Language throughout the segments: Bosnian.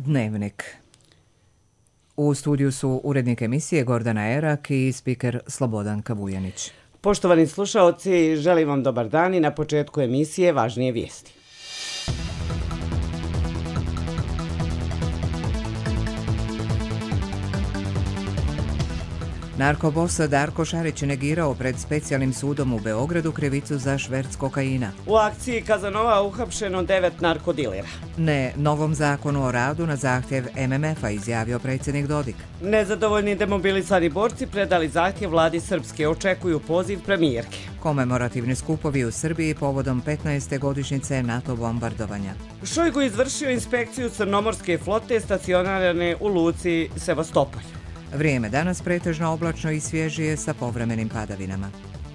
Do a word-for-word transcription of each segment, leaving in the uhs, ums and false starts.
Dnevnik. U studiju su urednik emisije Gordana Erak i spiker Slobodanka Vujanić. Poštovani slušaoci, želim vam dobar dan i na početku emisije važnije vijesti. Narkobos Darko Šarić negirao pred specijalnim sudom u Beogradu krivicu za šverc kokaina. U akciji Kazanova uhapšeno devet narkodilera. Ne novom zakonu o radu na zahtjev M M F-a, izjavio predsjednik Dodik. Nezadovoljni demobilisani borci predali zahtjev vladi Srpske, očekuju poziv premijerke. Komemorativni skupovi u Srbiji povodom petnaeste godišnjice NATO bombardovanja. Šojgu izvršio inspekciju crnomorske flote stacionirane u luci Sevastopolj. Vrijeme danas pretežno oblačno i svježije sa povremenim padavinama.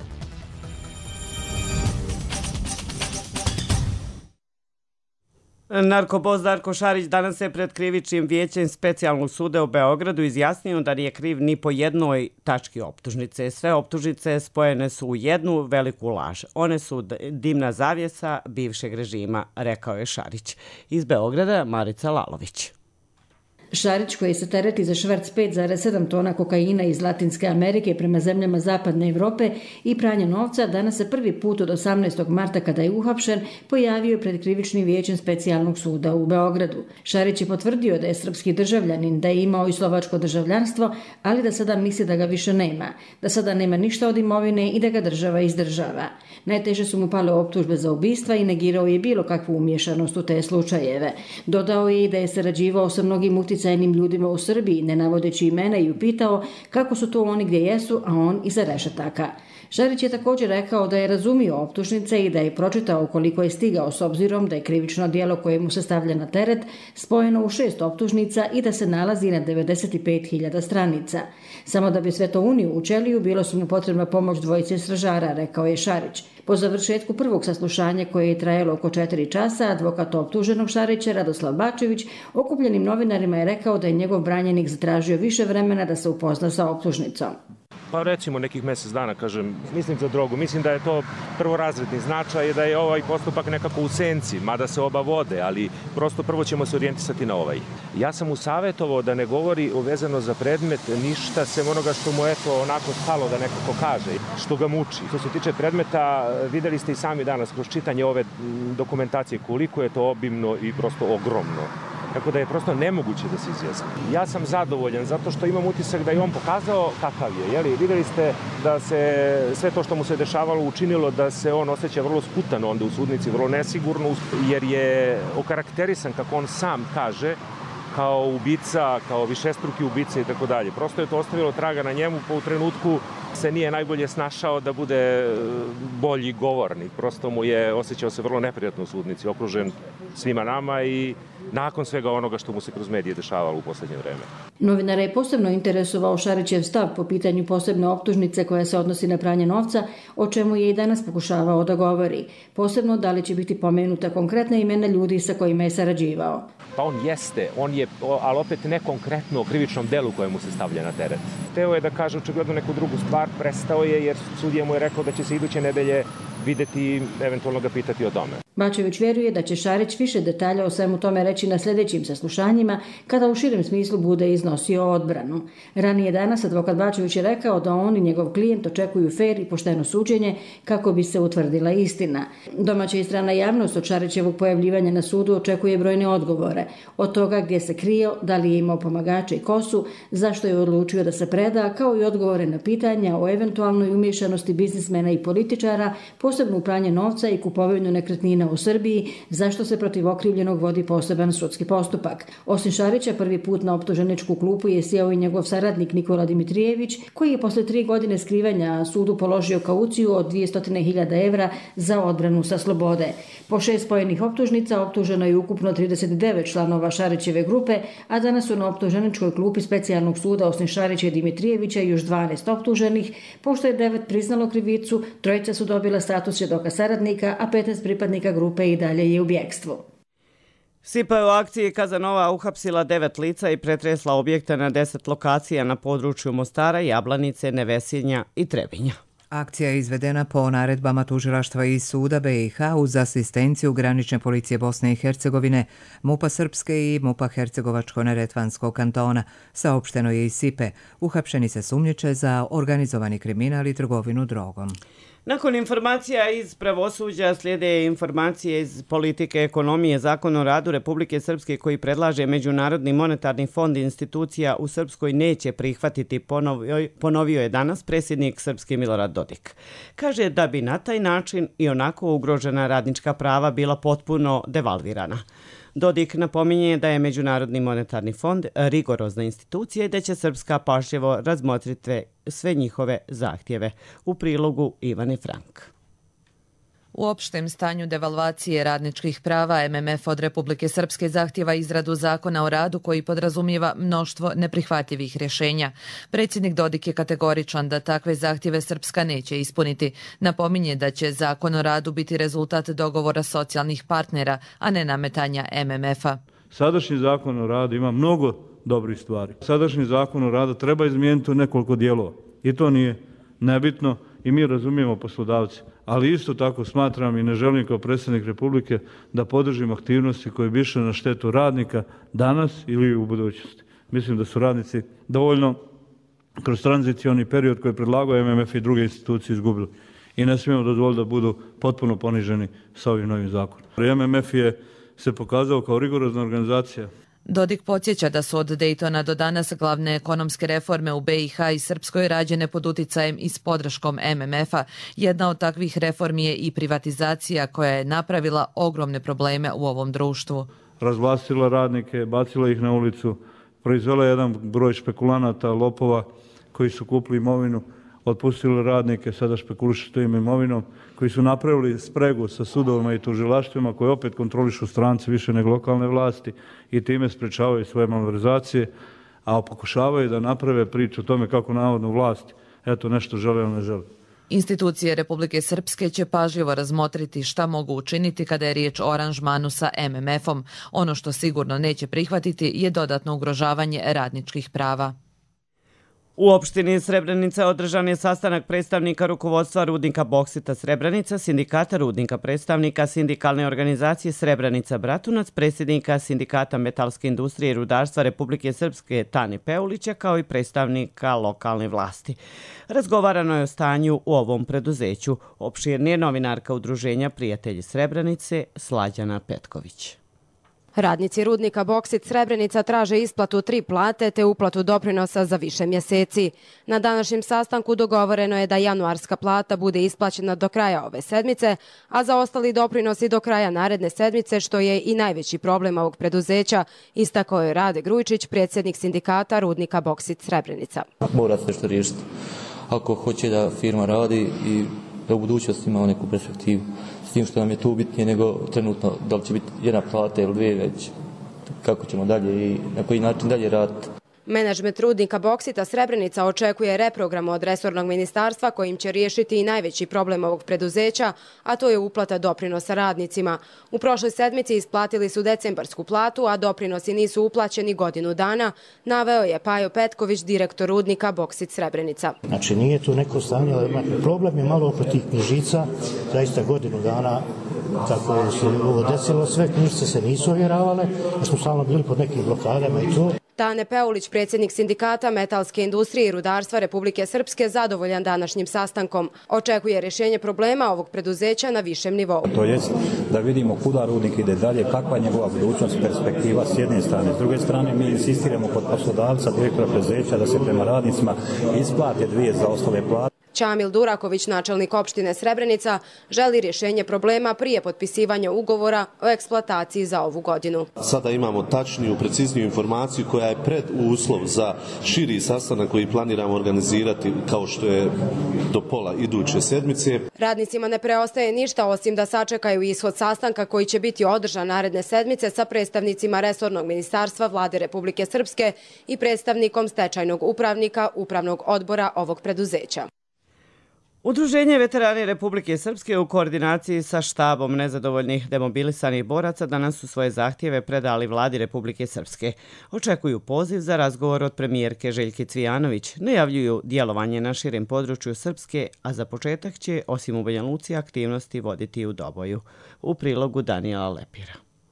Narkobos Darko Šarić danas je pred krivičnim vijećem specijalnog suda u Beogradu izjasnio da nije kriv ni po jednoj tački optužnice. Sve optužnice spojene su u jednu veliku laž. One su dimna zavjesa bivšeg režima, rekao je Šarić. Iz Beograda Marica Lalović. Šarić, koji se tereti za šverc pet zarez sedam tona kokaina iz Latinske Amerike prema zemljama Zapadne Evrope i pranje novca, danas se prvi put od osamnaestog marta, kada je uhapšen, pojavio pred krivičnim vijećem specijalnog suda u Beogradu. Šarić je potvrdio da je srpski državljanin, da je imao i slovačko državljanstvo, ali da sada misli da ga više nema, da sada nema ništa od imovine i da ga država izdržava. Najteže su mu pale optužbe za ubistva i negirao je bilo kakvu umješanost u te slučajeve. Dodao je i da je sarađivao sa mnogim uticajnim ljudima u Srbiji, ne navodeći imena, i upitao kako su to oni gdje jesu, a on iza rešetaka. Šarić je također rekao da je razumio optužnice i da je pročitao koliko je stigao, s obzirom da je krivično djelo koje mu se stavlja na teret spojeno u šest optužnica i da se nalazi na devedeset pet hiljada stranica. Samo da bi sve to unio u ćeliju, bilo su mu potrebna pomoć dvojice stražara, rekao je Šarić. Po završetku prvog saslušanja, koje je trajalo oko četiri časa, advokat optuženog Šarića, Radoslav Bačević, okupljenim novinarima je rekao da je njegov branjenik zatražio više vremena da se upozna sa optužnicom. Pa recimo nekih mjesec dana, kažem, mislim za drogu. Mislim da je to prvorazredni značaj i da je ovaj postupak nekako u senci, mada se oba vode, ali prosto prvo ćemo se orijentisati na ovaj. Ja sam mu savjetovao da ne govori vezano za predmet ništa, sem onoga što mu eto onako stalo da nekako kaže, što ga muči. Što se tiče predmeta, vidjeli ste i sami danas kroz čitanje ove dokumentacije koliko je to obimno i prosto ogromno. Tako da je prosto nemoguće da se izjasni. Ja sam zadovoljan zato što imam utisak da je on pokazao kakav je. Jeli, vidjeli ste da se sve to što mu se dešavalo učinilo da se on osjeća vrlo sputano onda u sudnici, vrlo nesigurno, jer je okarakterisan, kako on sam kaže, kao ubica, kao višestruki ubica i tako dalje. Prosto je to ostavilo traga na njemu, pa u trenutku se nije najbolje snašao da bude bolji govornik. Prosto mu je osjećao se vrlo neprijatno u sudnici, okružen svima nama i nakon svega onoga što mu se kroz medije dešavalo u posljednje vreme. Novinara je posebno interesovao Šarićev stav po pitanju posebne optužnice koja se odnosi na pranje novca, o čemu je i danas pokušavao da govori. Posebno da li će biti pomenuta konkretna imena ljudi sa kojima je sarađivao. Pa on jeste, on je, ali opet ne konkretno o krivičnom delu kojemu se stavlja na teret. Teo je da kaže očigledno neku drugu stvar, prestao je jer sudija mu je rekao da će se iduće nedelje videti i eventualno ga pitati o tome. Bačević vjeruje da će Šarić više detalja o svemu tome reći na sljedećim saslušanjima, kada u širem smislu bude iznosio odbranu. Ranije danas advokat Bačević je rekao da on i njegov klijent očekuju fer i pošteno suđenje kako bi se utvrdila istina. Domaća i strana javnost od Šarićevog pojavljivanja na sudu očekuje brojne odgovore. Od toga gdje se krio, da li je imao pomagače i kosu, zašto je odlučio da se preda, kao i odgovore na pitanja o eventualnoj umješanosti biznismena i političara, posebno u pranje novca i kupovinu nekretnina u Srbiji, zašto se protiv okrivljenog vodi poseban sudski postupak. Osim Šarića, prvi put na optuženičku klupu je sjeo i njegov saradnik Nikola Dimitrijević, koji je posle tri godine skrivanja sudu položio kauciju od dvjesto hiljada evra za odbranu sa slobode. Po šest spojenih optužnica optuženo je ukupno trideset devet članova Šarićeve grupe, a danas su na optuženičkoj klupi specijalnog suda osim Šarića i Dimitrijevića još dvanaest optuženih, pošto je devet priznalo krivicu, trojica su dobila status svjedoka saradnika, a petnaest pripadnika grupe i dalje je u bjekstvu. Sipa je u akciji Kazanova uhapsila devet lica i pretresla objekte na deset lokacija na području Mostara, Jablanice, Nevesinja i Trebinja. Akcija je izvedena po naredbama tužilaštva i suda B i H uz asistenciju granične policije Bosne i Hercegovine, MUP-a Srpske i MUP-a Hercegovačko-neretvanskog kantona, saopšteno je iz Sipe. Uhapšeni se sumnjiče za organizovani kriminal i trgovinu drogom. Nakon informacija iz pravosuđa slijede informacije iz politike ekonomije. Zakon o radu Republike Srpske koji predlaže Međunarodni monetarni fond institucija u Srpskoj neće prihvatiti, ponovio, ponovio je danas predsjednik Srpske Milorad Dodik. Kaže da bi na taj način i onako ugrožena radnička prava bila potpuno devalvirana. Dodik napominje da je Međunarodni monetarni fond rigorozna institucija i da će Srpska pažljivo razmotriti sve njihove zahtjeve. U prilogu Ivane Frank. U opštem stanju devalvacije radničkih prava M M F od Republike Srpske zahtjeva izradu zakona o radu koji podrazumijeva mnoštvo neprihvatljivih rješenja. Predsjednik Dodik je kategoričan da takve zahtjeve Srpska neće ispuniti. Napominje da će zakon o radu biti rezultat dogovora socijalnih partnera, a ne nametanja M M F-a. Sadašnji zakon o radu ima mnogo dobrih stvari. Sadašnji zakon o radu treba izmijeniti u nekoliko dijelova i to nije nebitno i mi razumijemo poslodavci. Ali isto tako smatram i ne želim kao predsjednik Republike da podržim aktivnosti koje bi išle na štetu radnika danas ili u budućnosti. Mislim da su radnici dovoljno kroz tranzicioni period koji je predlagao M M F i druge institucije izgubili. I ne smijemo dozvoliti da budu potpuno poniženi sa ovim novim zakonom. M M F je se pokazao kao rigorozna organizacija. Dodik podsjeća da su od Daytona do danas glavne ekonomske reforme u B i H i Srpskoj rađene pod uticajem i s podrškom M M F-a. Jedna od takvih reformi je i privatizacija koja je napravila ogromne probleme u ovom društvu. Razvlastila radnike, bacila ih na ulicu, proizvela jedan broj špekulanata, lopova koji su kupili imovinu, otpustili radnike, sada špekulišu tom imovinom, koji su napravili spregu sa sudovima i tužilaštvima koje opet kontrolišu stranci više nego lokalne vlasti i time sprečavaju svoje malverzacije, a pokušavaju da naprave priču o tome kako navodno vlast eto nešto žele ili ne žele. Institucije Republike Srpske će pažljivo razmotriti šta mogu učiniti kada je riječ o aranžmanu sa M M F-om. Ono što sigurno neće prihvatiti je dodatno ugrožavanje radničkih prava. U opštini Srebrenica održan je sastanak predstavnika rukovodstva Rudnika Boksita Srebrenica, sindikata rudnika, predstavnika sindikalne organizacije Srebrenica Bratunac, predsjednika sindikata metalske industrije i rudarstva Republike Srpske Tane Peulića, kao i predstavnika lokalne vlasti. Razgovarano je o stanju u ovom preduzeću. Opširnije novinarka Udruženja Prijatelji Srebrenice Slađana Petković. Radnici rudnika Boksit Srebrenica traže isplatu tri plate te uplatu doprinosa za više mjeseci. Na današnjem sastanku dogovoreno je da januarska plata bude isplaćena do kraja ove sedmice, a za ostali doprinosi do kraja naredne sedmice, što je i najveći problem ovog preduzeća, istakao je Rade Grujičić, predsjednik sindikata rudnika Boksit Srebrenica. Mora se nešto riješiti. Ako hoće da firma radi i da u budućnosti ima neku perspektivu. S tim što nam je tu bitnije nego trenutno da li će biti jedna plata ili dvije, već kako ćemo dalje i na koji način dalje raditi. Menadžment rudnika Boksita Srebrenica očekuje reprogram od resornog ministarstva kojim će riješiti i najveći problem ovog preduzeća, a to je uplata doprinosa radnicima. U prošloj sedmici isplatili su decembarsku platu, a doprinosi nisu uplaćeni godinu dana, naveo je Pajo Petković, direktor rudnika Boksit Srebrenica. Znači nije tu neko stanje, problem je malo oko tih knjižica, zaista godinu dana kako se ovo desilo, sve knjižice se nisu ovjeravale, jer smo stalno bili pod nekim blokadama i to. Tane Peulić, predsjednik sindikata metalske industrije i rudarstva Republike Srpske, zadovoljan današnjim sastankom. Očekuje rješenje problema ovog preduzeća na višem nivou. To jest da vidimo kuda rudnik ide dalje, kakva je njegova budućnost, perspektiva s jedne strane. S druge strane, mi insistiramo kod poslodavca, direktora preduzeća, da se prema radnicima isplate dvije zaostale plate. Čamil Duraković, načelnik opštine Srebrenica, želi rješenje problema prije potpisivanja ugovora o eksploataciji za ovu godinu. Sada imamo tačniju, precizniju informaciju koja je preduslov za širi sastanak koji planiramo organizirati kao što je do pola iduće sedmice. Radnicima ne preostaje ništa osim da sačekaju ishod sastanka koji će biti održan naredne sedmice sa predstavnicima resornog ministarstva Vlade Republike Srpske i predstavnikom stečajnog upravnika Upravnog odbora ovog preduzeća. Udruženje veterani Republike Srpske u koordinaciji sa štabom nezadovoljnih demobilisanih boraca danas su svoje zahtjeve predali vladi Republike Srpske. Očekuju poziv za razgovor od premijerke Željke Cvijanović. Najavljuju djelovanje na širem području Srpske, a za početak će, osim u Banja Luci, aktivnosti voditi u Doboju. U prilogu Danijela Lepira.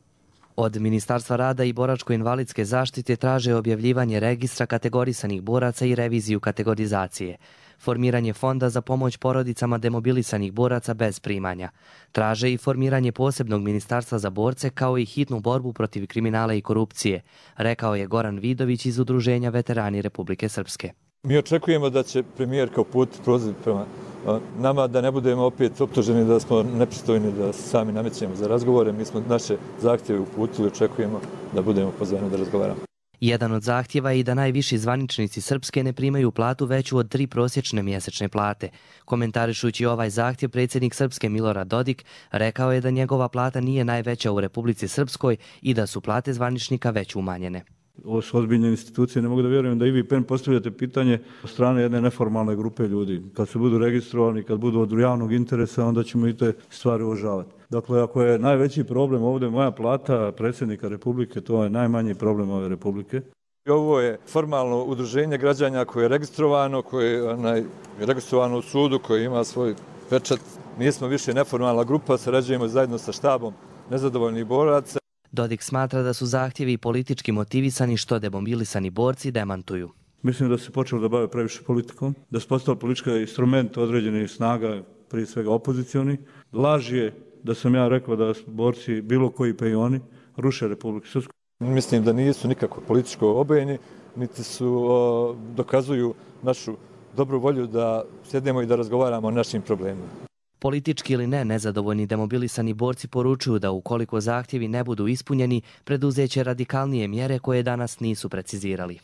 Od Ministarstva rada i boračko-invalidske zaštite traže objavljivanje registra kategorisanih boraca i reviziju kategorizacije, formiranje fonda za pomoć porodicama demobilisanih boraca bez primanja. Traže i formiranje posebnog ministarstva za borce kao i hitnu borbu protiv kriminala i korupcije, rekao je Goran Vidović iz Udruženja veterani Republike Srpske. Mi očekujemo da će premijerka uputiti poziv prema nama, da ne budemo opet optuženi da smo nepristojni, da se sami namećemo za razgovore. Mi smo naše zahtjeve uputili, očekujemo da budemo pozvani da razgovaramo. Jedan od zahtjeva je i da najviši zvaničnici Srpske ne primaju platu veću od tri prosječne mjesečne plate. Komentarišući ovaj zahtjev, predsjednik Srpske Milorad Dodik rekao je da njegova plata nije najveća u Republici Srpskoj i da su plate zvaničnika već umanjene. Ovo su ozbiljne institucije, ne mogu da vjerujem da i vi pen postavljate pitanje od strane jedne neformalne grupe ljudi. Kad se budu registrovani, kad budu od javnog interesa, onda ćemo i te stvari uvažavati. Dakle, ako je najveći problem ovdje moja plata predsjednika Republike, to je najmanji problem ove Republike. Ovo je formalno udruženje građana koje je registrovano, koje je onaj, registrovano u sudu, koje ima svoj pečat. Nismo više neformalna grupa, sarađujemo zajedno sa štabom nezadovoljnih boraca. Dodik smatra da su zahtjevi politički motivisani što demobilisani borci demantuju. Mislim da se počelo da bave previše politikom, da su postali politički instrument određenih snaga, prije svega opozicioni. Laž je da sam ja rekao da su borci bilo koji pa i oni ruše Republiku Srpsku. Mislim da nisu nikako političko obojeni, niti su o, dokazuju našu dobru volju da sjednemo i da razgovaramo o našim problemima. Politički ili ne, nezadovoljni demobilisani borci poručuju da ukoliko zahtjevi ne budu ispunjeni, preduzeće radikalnije mjere koje danas nisu precizirali.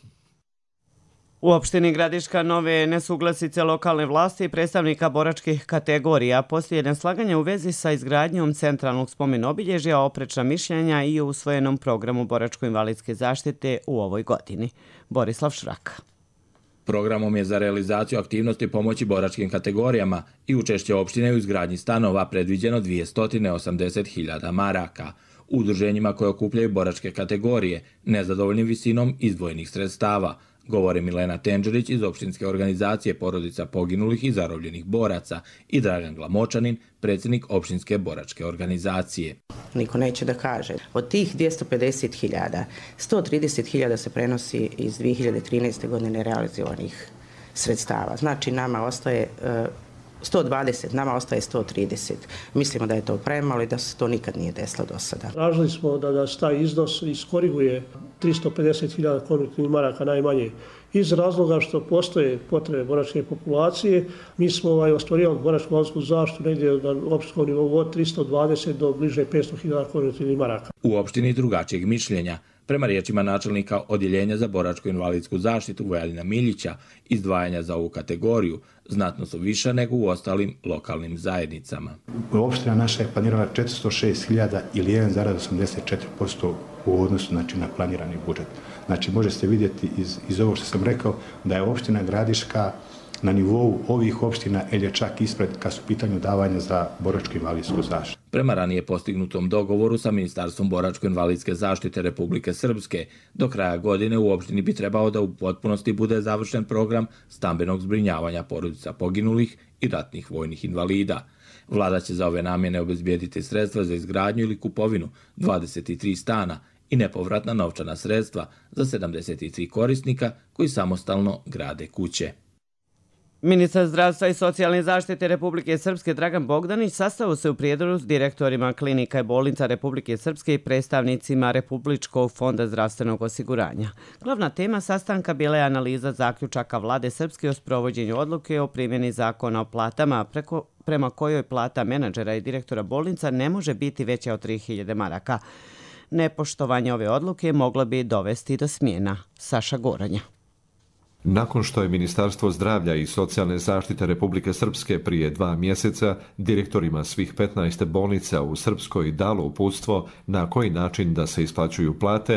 U opštini Gradiška nove nesuglasice lokalne vlasti i predstavnika boračkih kategorija poslije neslaganja u vezi sa izgradnjom centralnog spomen obilježja, oprečna mišljenja i u usvojenom programu boračko-invalidske zaštite u ovoj godini. Borislav Šraka. Programom je za realizaciju aktivnosti pomoći boračkim kategorijama i učešće opštine u izgradnji stanova predviđeno dvjesto osamdeset hiljada maraka. U udruženjima koje okupljaju boračke kategorije, nezadovoljnim visinom izdvojenih sredstava, govore Milena Tenđerić iz opštinske organizacije porodica poginulih i zarobljenih boraca i Dragan Glamočanin, predsjednik opštinske boračke organizacije. Niko neće da kaže. Od tih dvjesto pedeset hiljada, sto trideset hiljada se prenosi iz dvije hiljade trinaeste. godine nerealizovanih sredstava. Znači nama ostaje sto dvadeset, nama ostaje sto trideset. Mislimo da je to premalo i da se to nikad nije desilo do sada. Tražili smo da, da se taj iznos iskoriguje tristo pedeset hiljada konvertibilnih maraka najmanje iz razloga što postoje potrebe boračke populacije. Mi smo ovaj, ostvarivali boračko-invalidskku zaštitu negdje na opštinskom nivou od tristo dvadeset do bliže petsto hiljada konvertibilnih maraka. U opštini drugačijeg mišljenja. Prema riječima načelnika Odjeljenja za boračko-invalidsku zaštitu Vojadina Miljića, izdvajanja za ovu kategoriju znatno su više nego u ostalim lokalnim zajednicama. Opština naša je planirala četiristo šest hiljada ili jedan zarez osamdeset četiri posto u odnosu znači, na planirani budžet. Znači možete vidjeti iz, iz ovog što sam rekao da je opština Gradiška na nivou ovih opština ili je čak ispred kad su pitanju davanja za boračko-invalidsku zaštitu. Prema ranije postignutom dogovoru sa Ministarstvom boračko-invalidske zaštite Republike Srpske, do kraja godine u opštini bi trebao da u potpunosti bude završen program stambenog zbrinjavanja porodica poginulih i ratnih vojnih invalida. Vlada će za ove namjene obezbijediti sredstva za izgradnju ili kupovinu dvadeset tri stana i nepovratna novčana sredstva za sedamdeset tri korisnika koji samostalno grade kuće. Ministar zdravstva i socijalne zaštite Republike Srpske Dragan Bogdanić sastao se u Prijedoru s direktorima klinika i bolnica Republike Srpske i predstavnicima Republičkog fonda zdravstvenog osiguranja. Glavna tema sastanka bila je analiza zaključaka vlade Srpske o sprovođenju odluke o primjeni zakona o platama, preko, prema kojoj plata menadžera i direktora bolnica ne može biti veća od tri hiljade maraka. Nepoštovanje ove odluke moglo bi dovesti do smjena. Saša Goranja. Nakon što je Ministarstvo zdravlja i socijalne zaštite Republike Srpske prije dva mjeseca direktorima svih petnaest bolnica u Srpskoj dalo uputstvo na koji način da se isplaćuju plate,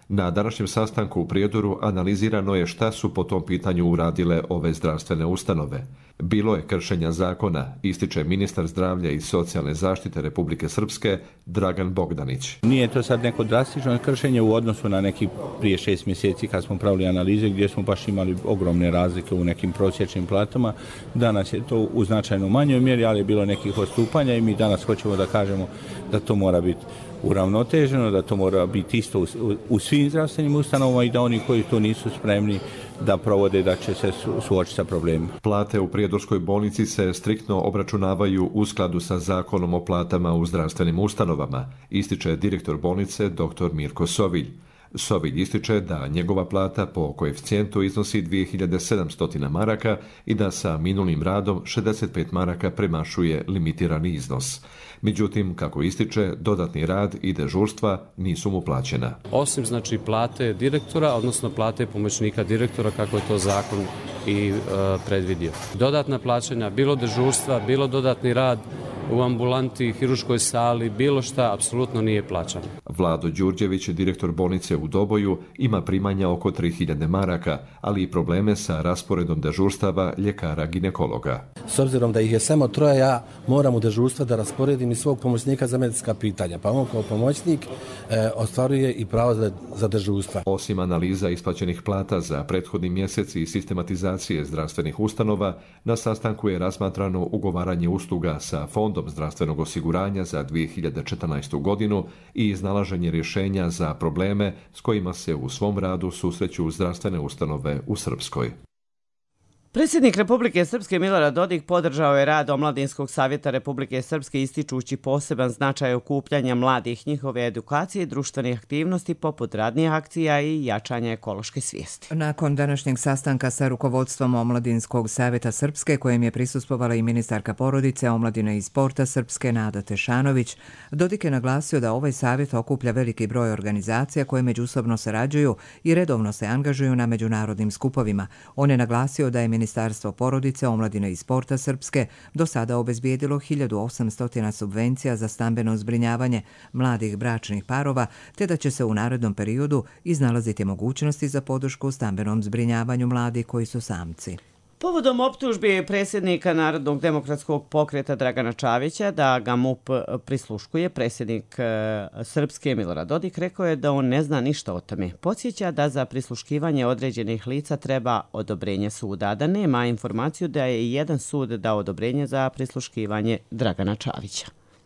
Na današnjem sastanku u Prijedoru analizirano je šta su po tom pitanju uradile ove zdravstvene ustanove. Bilo je kršenja zakona, ističe ministar zdravlja i socijalne zaštite Republike Srpske Dragan Bogdanić. Nije to sad neko drastično kršenje u odnosu na neki prije šest mjeseci kad smo pravili analize gdje smo baš imali ogromne razlike u nekim prosječnim platama. Danas je to u značajno manjoj mjeri, ali je bilo nekih odstupanja i mi danas hoćemo da kažemo da to mora biti uravnoteženo, da to mora biti isto u, u svim zdravstvenim ustanovama i da oni koji to nisu spremni da provode, da će se su, suočiti sa problemima. Plate u Prijedorskoj bolnici se striktno obračunavaju u skladu sa zakonom o platama u zdravstvenim ustanovama, ističe direktor bolnice dr. Mirko Sovilj. Sovilj ističe da njegova plata po koeficijentu iznosi dvije hiljade sedamsto maraka i da sa minulim radom šezdeset pet maraka premašuje limitirani iznos. Međutim, kako ističe, dodatni rad i dežurstva nisu mu plaćena. Osim znači plate direktora, odnosno plate pomoćnika direktora, kako je to zakon i e, predvidio. Dodatna plaćanja, bilo dežurstva, bilo dodatni rad u ambulanti, hiruškoj sali, bilo šta, apsolutno nije plaćano. Vlado Đurđević, direktor bolnice u Doboju, ima primanja oko tri hiljade maraka, ali i probleme sa rasporedom dežurstava ljekara ginekologa. S obzirom da ih je samo troje, ja moram u dežurstva da rasporedim i svog pomoćnika za medicinska pitanja, pa on kao pomoćnik e, ostvaruje i pravo za, za dežurstva. Osim analiza isplaćenih plata za prethodni mjesec i sistematizacije zdravstvenih ustanova, na sastanku je razmatrano ugovaranje usluga sa Fondom zdravstvenog osiguranja za dvije hiljade četrnaestu godinu i iznalaženje rješenja za probleme s kojima se u svom radu susreću zdravstvene ustanove u Srpskoj. Predsjednik Republike Srpske Milorad Dodik podržao je rad Omladinskog savjeta Republike Srpske ističući poseban značaj okupljanja mladih, njihove edukacije i društvenih aktivnosti poput radnih akcija i jačanja ekološke svijesti. Nakon današnjeg sastanka sa rukovodstvom Omladinskog savjeta Srpske, kojem je prisustvovala i ministarka porodice, omladine i sporta Srpske Nada Tešanović, Dodik je naglasio da ovaj savjet okuplja veliki broj organizacija koje međusobno sarađuju i redovno se angažuju na međunarodnim skupovima. On je naglasio da je Ministarstvo porodice, omladine i sporta Srpske do sada obezbijedilo hiljadu osamsto subvencija za stambeno zbrinjavanje mladih bračnih parova, te da će se u narednom periodu iznalaziti mogućnosti za podršku stambenom zbrinjavanju mladih koji su samci. Povodom optužbi predsjednika Narodnog demokratskog pokreta Dragana Čavića da ga M U P prisluškuje, predsjednik Srpske Milorad Dodik rekao je da on ne zna ništa o tome. Podsjeća da za prisluškivanje određenih lica treba odobrenje suda, a da nema informaciju da je i jedan sud dao odobrenje za prisluškivanje Dragana Čavića.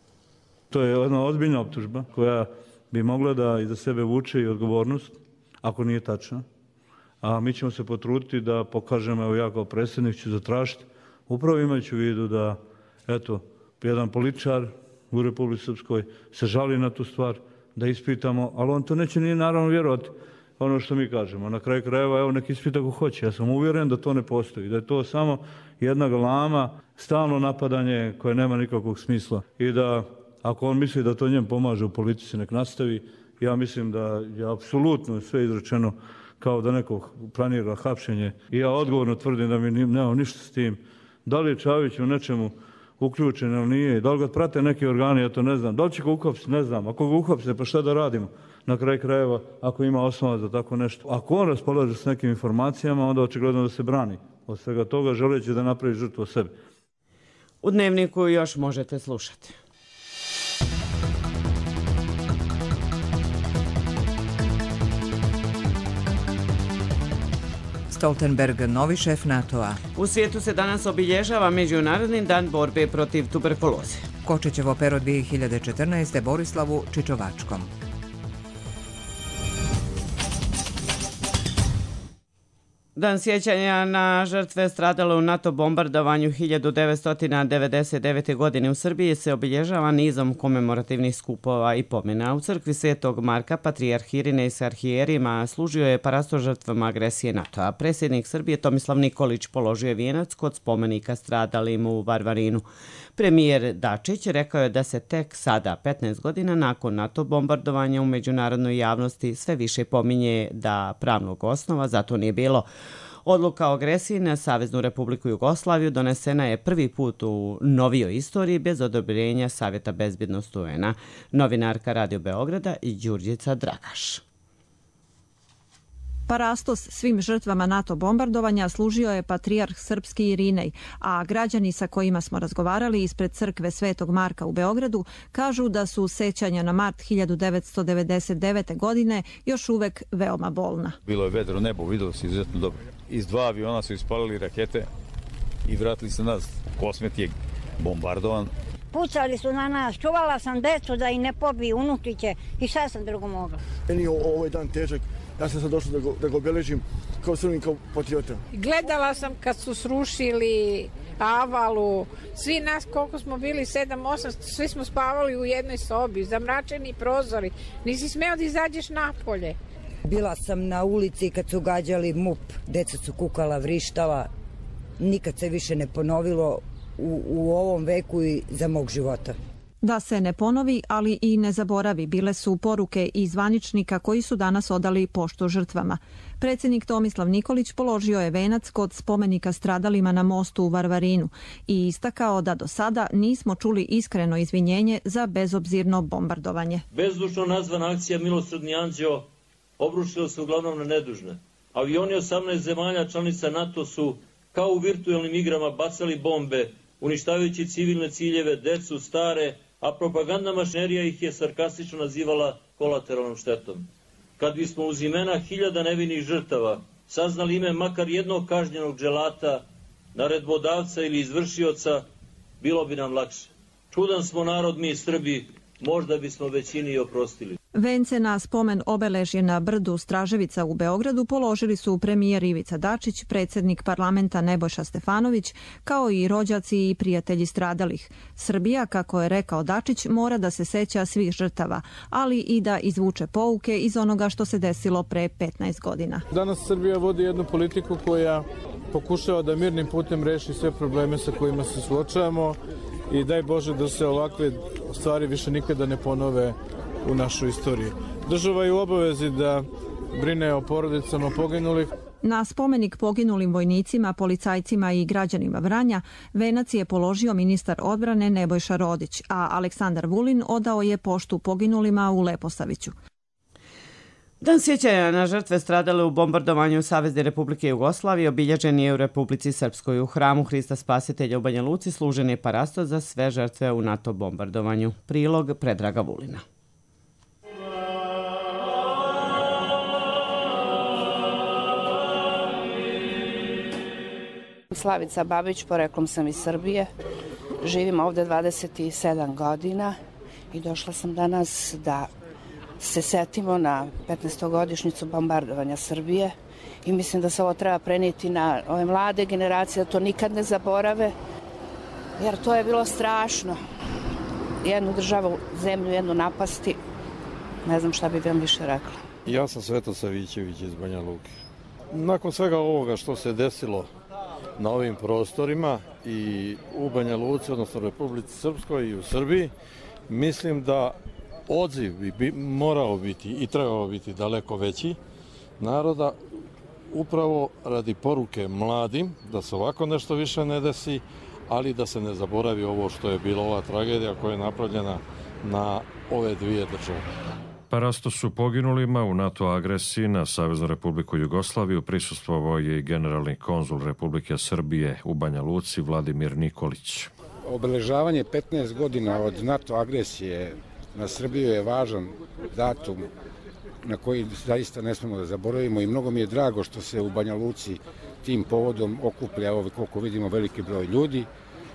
To je jedna ozbiljna optužba koja bi mogla da iza sebe vuče i odgovornost, ako nije tačna. A mi ćemo se potruditi da pokažemo, evo ja kao predsjednik ću zatražiti, upravo imajući u vidu da, eto, jedan političar u Republici Srpskoj se žali na tu stvar, da ispitamo, ali on to neće ni naravno vjerovati ono što mi kažemo. Na kraju krajeva, evo, nek ispita ko hoće. Ja sam uvjeren da to ne postoji, da je to samo jedna galama, stalno napadanje koje nema nikakvog smisla i da, ako on misli da to njem pomaže u politici, nek nastavi. Ja mislim da je apsolutno sve izrečeno kao da neko planira hapšenje. I ja odgovorno tvrdim da mi nemam ništa s tim. Da li je Čavić u nečemu uključen ili nije, da li ga prate neki organi, ja to ne znam. Da li će ga uhapsiti, ne znam. Ako ga uhapsite, pa šta da radimo? Na kraju krajeva, ako ima osnova za tako nešto. Ako on raspolaže s nekim informacijama, onda očigledno da se brani od svega toga, želeći da napravi žrtvu o sebi. U Dnevniku još možete slušati. Stoltenberg, novi šef NATO-a. U svijetu se danas obilježava Međunarodni dan borbe protiv tuberkuloze. Kočićevo pero dvije hiljade četrnaeste. Borislavu Čičovačkom. Dan sjećanja na žrtve stradale u NATO bombardovanju hiljadu devetsto devedeset devete. godine u Srbiji se obilježava nizom komemorativnih skupova i pomena. U crkvi Svetog Marka patrijarh Irinej s arhijerima služio je parasto žrtvama agresije NATO-a. Predsjednik Srbije Tomislav Nikolić položio je vijenac kod spomenika stradalim u Varvarinu. Premijer Dačić rekao je da se tek sada, petnaest godina nakon NATO bombardovanja u međunarodnoj javnosti, sve više pominje da pravnog osnova za to nije bilo. Odluka o agresiji na Saveznu Republiku Jugoslaviju donesena je prvi put u novijoj istoriji bez odobrenja Savjeta bezbjednosti U N-a. Novinarka Radio Beograda i Đurđica Dragaš. Parastos svim žrtvama NATO bombardovanja služio je patrijarh srpski Irinej, a građani sa kojima smo razgovarali ispred crkve Svetog Marka u Beogradu kažu da su sećanja na mart hiljadu devetsto devedeset devete. godine još uvek veoma bolna. Bilo je vedro nebo, videlo se izuzetno dobro. Iz dva aviona su ispalili rakete i vratili se nas. Kosmet je bombardovan. Pucali su na nas, čuvala sam decu da i ne pobiju unukiće i šta sam drugo mogla. Meni je ovaj dan težak, ja sam sad došla da ga, da ga obeležim kao Srbin, kao patriota. Gledala sam kad su srušili Avalu, svi nas koliko smo bili, sedam, osam, svi smo spavali u jednoj sobi, zamračeni prozori, nisi smeo da izađeš napolje. Bila sam na ulici kad su gađali M U P, deca su kukala, vrištala, nikad se više ne ponovilo u, u ovom veku i za mog života. Da se ne ponovi, ali i ne zaboravi, bile su poruke i zvaničnika koji su danas odali poštu žrtvama. Predsjednik Tomislav Nikolić položio je venac kod spomenika stradalima na mostu u Varvarinu i istakao da do sada nismo čuli iskreno izvinjenje za bezobzirno bombardovanje. Bezdušno nazvana akcija Milosrdni anđeo obrušila se uglavnom na nedužne. Avioni osamnaest zemalja članica NATO su kao u virtualnim igrama bacali bombe, uništavajući civilne ciljeve, decu, stare, a propagandna mašinerija ih je sarkastično nazivala kolateralnom štetom. Kad bismo uz imena hiljada nevinih žrtava saznali ime makar jednog kažnjenog dželata, naredbodavca ili izvršioca, bilo bi nam lakše. Čudan smo narod mi Srbi, možda bismo većini i oprostili. Vence na spomen obeležje na brdu Straževica u Beogradu položili su premijer Ivica Dačić, predsjednik parlamenta Nebojša Stefanović, kao i rođaci i prijatelji stradalih. Srbija, kako je rekao Dačić, mora da se seća svih žrtava, ali i da izvuče pouke iz onoga što se desilo pre petnaest godina. Danas Srbija vodi jednu politiku koja pokušava da mirnim putem reši sve probleme sa kojima se suočavamo i daj Bože da se ovakve stvari više nikada ne ponove u našoj istoriji. Država je u obavezi da brine o porodicama poginulih. Na spomenik poginulim vojnicima, policajcima i građanima Vranja venac je položio ministar odbrane Nebojša Rodić, a Aleksandar Vulin odao je poštu poginulima u Leposaviću. Dan sjećanja na žrtve stradale u bombardovanju Savezne Republike Jugoslavije obilježen je u Republici Srpskoj. U hramu Hrista Spasitelja u Banja Luci služen je parastos za sve žrtve u NATO bombardovanju. Prilog Predraga Vulina. Slavica Babić, poreklom sam iz Srbije. Živim ovde dvadeset sedam godina i došla sam danas da se setimo na petnaestogodišnjicu bombardovanja Srbije i mislim da se ovo treba prenijeti na ove mlade generacije, da to nikad ne zaborave, jer to je bilo strašno. Jednu državu, zemlju, jednu napasti, ne znam šta bi vam više rekla. Ja sam Sveto Savićević iz Banja Luke. Nakon svega ovoga što se desilo na ovim prostorima i u Banja Luci, odnosno Republici Srpskoj i u Srbiji, mislim da odziv bi morao biti i trebao biti daleko veći naroda, upravo radi poruke mladim da se ovako nešto više ne desi, ali da se ne zaboravi ovo što je bila ova tragedija koja je napravljena na ove dvije države. Parastos su poginulima u NATO agresiji na Saveznu Republiku Jugoslaviju prisustvovao je i generalni konzul Republike Srbije u Banja Luci Vladimir Nikolić. Obeležavanje petnaest godina od NATO agresije na Srbiju je važan datum na koji zaista ne smemo da zaboravimo i mnogo mi je drago što se u Banja Luci tim povodom okuplja, ovo koliko vidimo, veliki broj ljudi,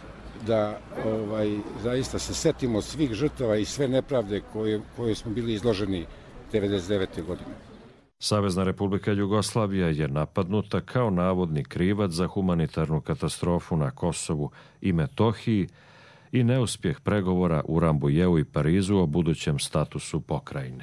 da ovaj, zaista se setimo svih žrtava i sve nepravde koje, koje smo bili izloženi devedeset devete. godine. Savezna Republika Jugoslavija je napadnuta kao navodni krivac za humanitarnu katastrofu na Kosovu i Metohiji i neuspjeh pregovora u Rambujeu i Parizu o budućem statusu pokrajine.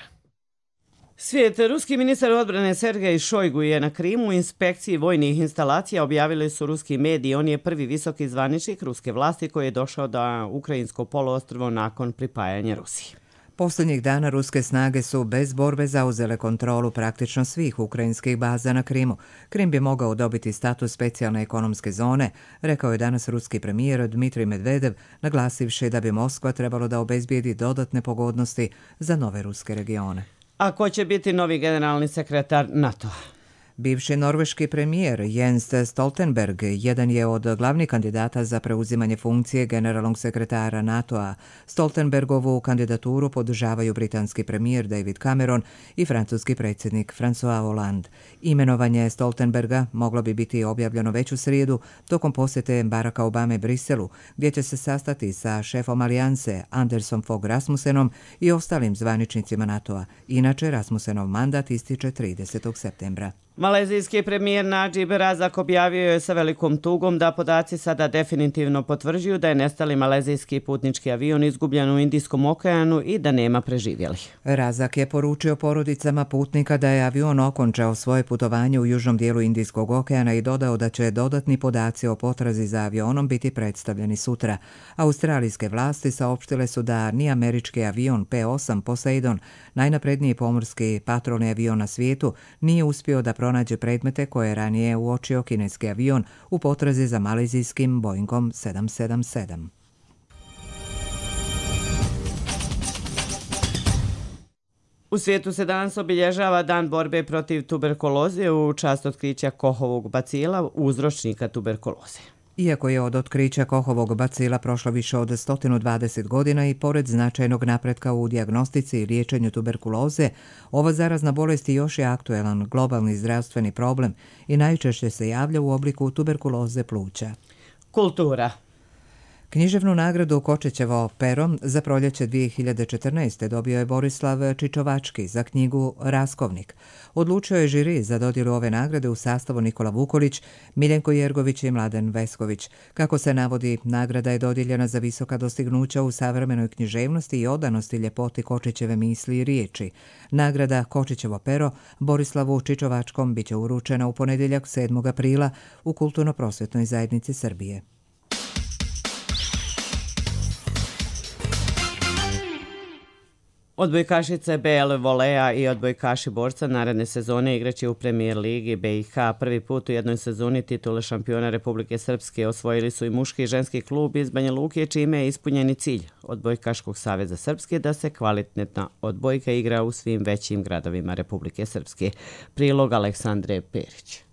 Svijet, ruski ministar odbrane Sergej Šojgu je na Krimu u inspekciji vojnih instalacija, objavili su ruski mediji. On je prvi visoki zvaničnik ruske vlasti koji je došao na ukrajinsko poluostrvo nakon pripajanja Rusiji. Posljednjih dana ruske snage su bez borbe zauzele kontrolu praktično svih ukrajinskih baza na Krimu. Krim bi mogao dobiti status specijalne ekonomske zone, rekao je danas ruski premijer Dmitrij Medvedev, naglasivši da bi Moskva trebalo da obezbijedi dodatne pogodnosti za nove ruske regione. A ko će biti novi generalni sekretar NATO-a? Bivši norveški premijer Jens Stoltenberg jedan je od glavnih kandidata za preuzimanje funkcije generalnog sekretara NATO-a. Stoltenbergovu kandidaturu podržavaju britanski premijer David Cameron i francuski predsjednik François Hollande. Imenovanje Stoltenberga moglo bi biti objavljeno već u srijedu tokom posjete Baracka Obame Briselu, gdje će se sastati sa šefom alijanse Andersom Fogh Rasmussenom i ostalim zvaničnicima NATO-a. Inače, Rasmussenov mandat ističe tridesetog septembra. Malezijski premijer Najib Razak objavio je sa velikom tugom da podaci sada definitivno potvrđuju da je nestali malezijski putnički avion izgubljen u Indijskom okeanu i da nema preživjelih. Razak je poručio porodicama putnika da je avion okončao svoje putovanje u južnom dijelu Indijskog okeana i dodao da će dodatni podaci o potrazi za avionom biti predstavljeni sutra. Australijske vlasti saopštile su da ni američki avion P osam Poseidon, najnapredniji pomorski patrolni avion na svijetu, nije uspio da pronađe predmete koje je ranije uočio kineski avion u potrazi za malezijskim Boeingom sedam sedam sedam. U svijetu se danas obilježava Dan borbe protiv tuberkuloze u čast otkrića Kohovog bacila, uzročnika tuberkuloze. Iako je od otkrića Kohovog bacila prošlo više od sto dvadeset godina i pored značajnog napretka u dijagnostici i liječenju tuberkuloze, ova zarazna bolest još je aktuelan globalni zdravstveni problem i najčešće se javlja u obliku tuberkuloze pluća. Kultura. Književnu nagradu Kočićevo pero za proljeće dvije hiljade četrnaeste. dobio je Borislav Čičovački za knjigu Raskovnik. Odlučio je žiri za dodjelu ove nagrade u sastavu Nikola Vukolić, Miljenko Jergović i Mladen Vesković. Kako se navodi, nagrada je dodijeljena za visoka dostignuća u savremenoj književnosti i odanosti ljepoti Kočićeve misli i riječi. Nagrada Kočićevo pero Borislavu Čičovačkom biće uručena u ponedjeljak sedmog aprila u Kulturno-prosvjetnoj zajednici Srbije. Odbojkašice B L volea i odbojkaši borca naredne sezone igraće u Premijer ligi B i H. Prvi put u jednoj sezoni titule šampiona Republike Srpske osvojili su i muški i ženski klub iz Banja Luke, čime je ispunjeni cilj Odbojkaškog saveza Srpske da se kvalitetna odbojka igra u svim većim gradovima Republike Srpske. Prilog Aleksandre Perić.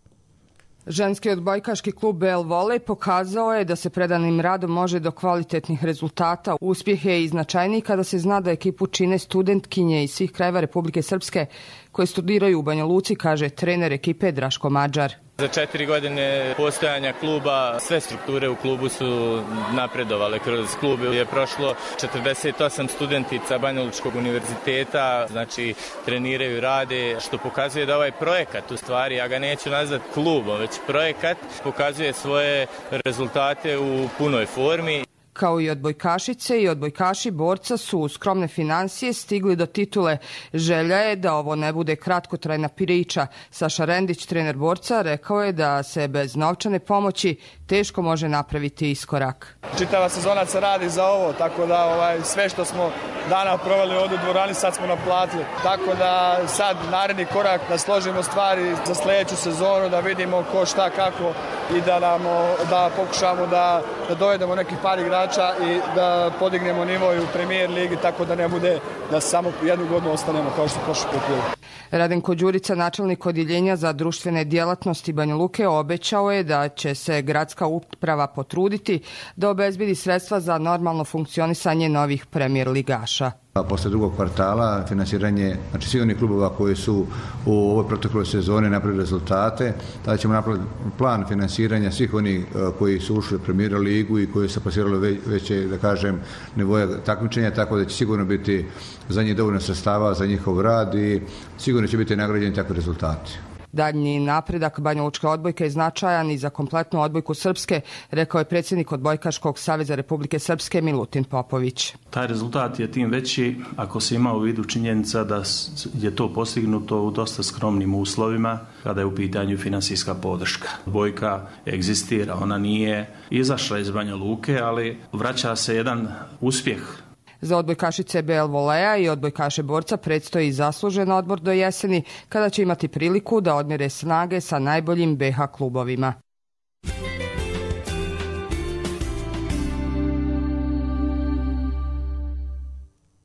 Ženski odbojkaški klub B L Volej pokazao je da se predanim radom može do kvalitetnih rezultata. Uspjeh je i značajniji kada se zna da ekipu čine studentkinje iz svih krajeva Republike Srpske koje studiraju u Banja Luci, kaže trener ekipe Draško Mađar. Za četiri godine postojanja kluba sve strukture u klubu su napredovale. Kroz klub je prošlo četrdeset osam studentica Banja Lučkog univerziteta, znači treniraju, rade, što pokazuje da ovaj projekat, u stvari, ja ga neću nazvati klubom, već projekat, pokazuje svoje rezultate u punoj formi. Kao i odbojkašice i odbojkaši borca su u skromne financije stigli do titule. Želja je da ovo ne bude kratkotrajna priča. Saša Rendić, trener borca, rekao je da se bez novčane pomoći teško može napraviti iskorak. Čitava sezona se radi za ovo, tako da ovaj, sve što smo dana proveli ovdje u dvorani sad smo naplatili. Tako da sad naredni korak da složimo stvari za sljedeću sezonu, da vidimo ko šta kako i da, nam, da pokušamo da, da dovedemo nekih par igrača i da podignemo nivo i u Premijer ligi, tako da ne bude da samo jednu godinu ostanemo kao što prošli put bilo. Radenko Đurica, načelnik odjeljenja za društvene djelatnosti Banja Luke, obećao je da će se gradska uprava potruditi da obezbedi sredstva za normalno funkcionisanje novih Premijer ligaša. Posle drugog kvartala finansiranje, znači svi oni klubova koji su u ovoj protekloj sezoni napravili rezultate, tada ćemo napraviti plan finansiranja svih onih koji su ušli u Premijer ligu i koji su pasirali veće, da kažem, nivoje takmičenja, tako da će sigurno biti za njih dovoljno sredstava za njihov rad i sigurno će biti nagrađeni takvi rezultati. Daljnji napredak Banja Lučke odbojke je značajan i za kompletnu odbojku Srpske, rekao je predsjednik Odbojkaškog saveza Republike Srpske Milutin Popović. Taj rezultat je tim veći ako se ima u vidu činjenica da je to postignuto u dosta skromnim uslovima kada je u pitanju finansijska podrška. Odbojka egzistira, ona nije izašla iz Banja Luke, ali vraća se jedan uspjeh. Za odbojkašice B L Voleja i odbojkaše borca predstoji zaslužen odmor do jeseni, kada će imati priliku da odmjere snage sa najboljim B H klubovima.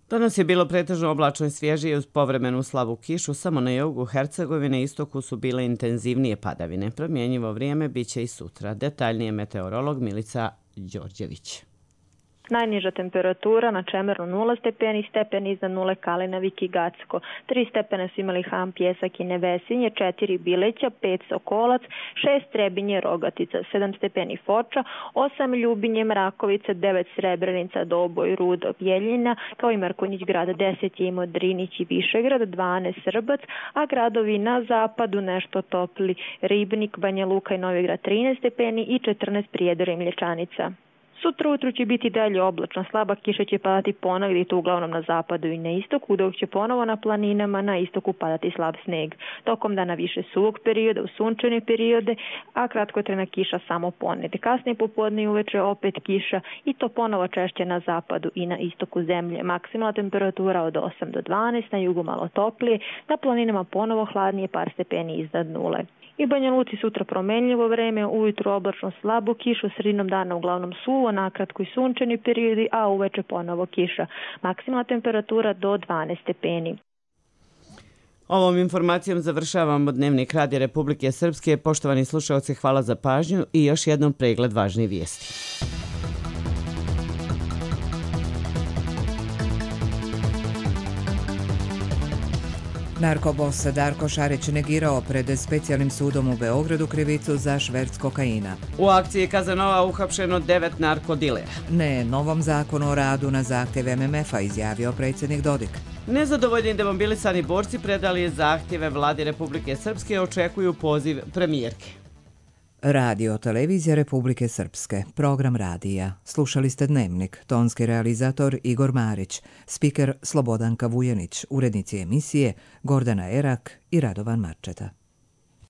Danas je bilo pretežno oblačno i svježije uz povremenu slabu kišu, samo na jugu Hercegovine i istoku su bile intenzivnije padavine. Promjenjivo vrijeme bit će i sutra. Detaljnije meteorolog Milica Đorđević. Najniža temperatura na Čemeru nula stepeni, stepen iznad nule Kalinavik i Gacko. tri stepene su imali Han, Pjesak i Nevesinje, četiri Bileća, pet Sokolac, šest Trebinje, Rogatica, sedam stepeni Foča, osam Ljubinje, Mrakovica, devet Srebrenica, Doboj, Rudo, Bjeljina, kao i Mrkonjić grad, deset je imao Drinić i Višegrad, dvanaest Srbac, a gradovi na zapadu nešto topli Ribnik, Banja Luka i Novigrad trinaest stepeni i četrnaest Prijedor i Mlječanica. Sutra ujutru će biti dalje oblačno, slaba kiša će padati ponegdje i to uglavnom na zapadu i na istoku, dok će ponovo na planinama na istoku padati slab sneg. Tokom dana više suvog perioda, u sunčane periode, a kratkotrajna kiša samo ponegdje. Kasnije popodne i uveče opet kiša i to ponovo češće na zapadu i na istoku zemlje. Maksimalna temperatura od osam do dvanaest, na jugu malo toplije, na planinama ponovo hladnije, par stepeni iznad nule. I Banja Luci sutra promenljivo vreme, ujutro oblačno slabu kišu, sredinom dana uglavnom suvo, nakratko i sunčani periodi, a uveče ponovo kiša. Maksimalna temperatura do dvanaest stepeni. Ovom informacijom završavamo Dnevnik Radija Republike Srpske. Poštovani slušalci, hvala za pažnju i još jednom pregled važnih vijesti. Narkobos Darko Šarić negirao pred specijalnim sudom u Beogradu krivicu za šverc kokaina. U akciji Kazanova uhapšeno devet narkodilera. Ne novom zakonu o radu na zahtjev M M F-a, izjavio predsjednik Dodik. Nezadovoljni demobilisani borci predali zahtjeve vladi Republike Srpske, očekuju poziv premijerke. Radio Televizija Republike Srpske, program radija. Slušali ste Dnevnik, tonski realizator Igor Marić, spiker Slobodanka Vujanić, urednici emisije Gordana Erak i Radovan Marčeta.